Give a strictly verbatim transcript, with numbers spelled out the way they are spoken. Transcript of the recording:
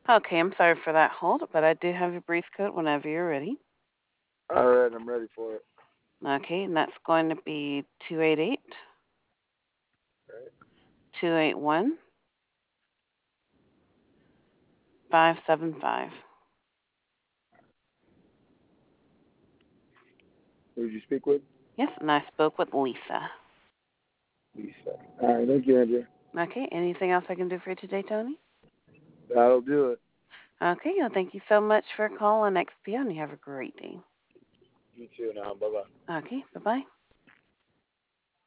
Okay, I'm sorry for that hold, but I do have your brief code whenever you're ready. All right, I'm ready for it. Okay, and that's going to be two eight eight, Right. two eight one, five seven five. Who did you speak with? Yes, and I spoke with Lisa. Lisa. All right, thank you, Andrea. Okay, anything else I can do for you today, Tony? That'll do it. Okay, well, thank you so much for calling X P O, and you have a great day. You too now. Bye bye. Okay, bye bye.